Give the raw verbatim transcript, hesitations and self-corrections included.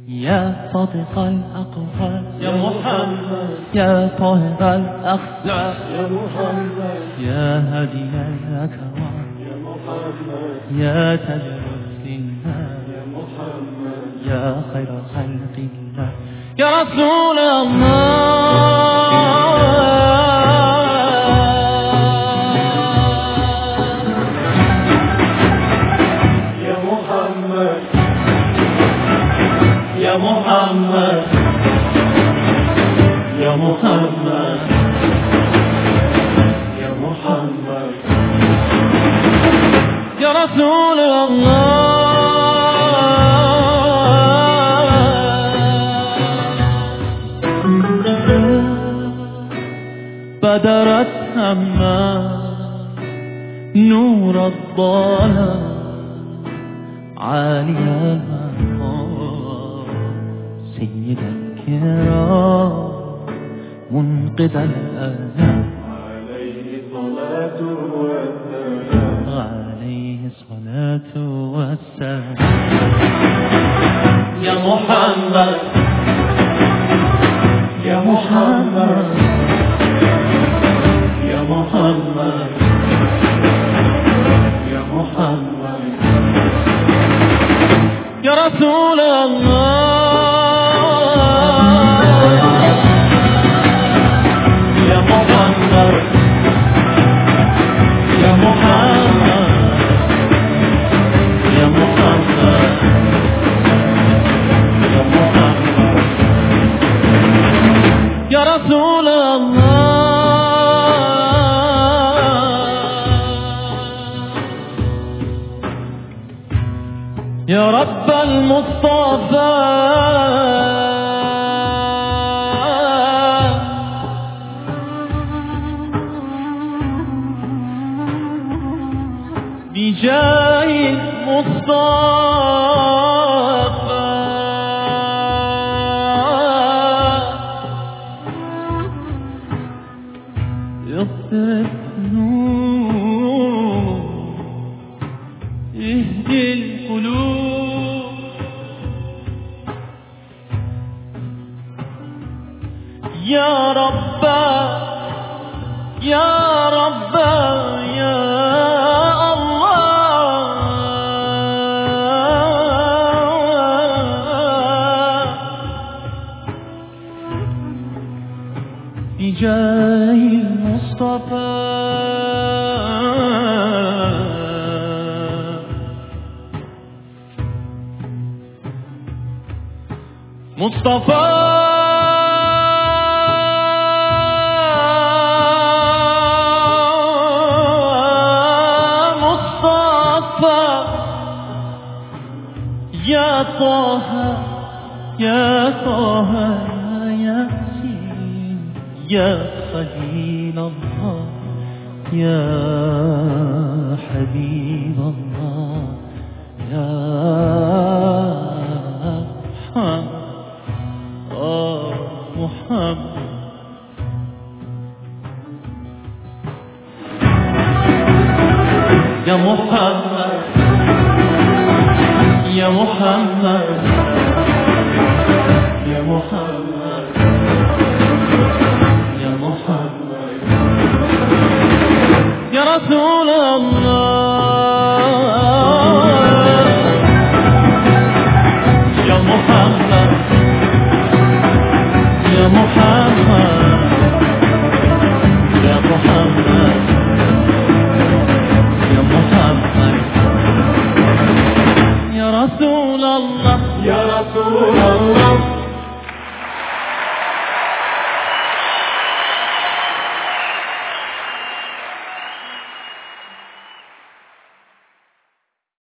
يا صادق الأقوال يا محمد، يا طاهر الأخلاق يا محمد، يا هادي الأكوان يا محمد، يا تاج المسلمين يا محمد، يا خير خلق الله يا رسول الله. يا محمد، يا محمد، يا محمد، يا محمد، يا رسول الله. بدرت هما نور الضلال عاليا سيد الكرام منقذ الآلام عليه الصلاة والسلام، عليه الصلاة والسلام. يا محمد، يا محمد، يا محمد، يا محمد، يا رسول الله. يا محمد، يا محمد، يا محمد، يا محمد، يا رسول الله. يا رب المصطفى بجاه المصطفى اغفر الذنوب اهدي القلوب يا رب يا رب يا الله بجاه المصطفى مصطفى مصطفى يا طه يا طه يا ياسين يا خليل الله يا حبيب الله يا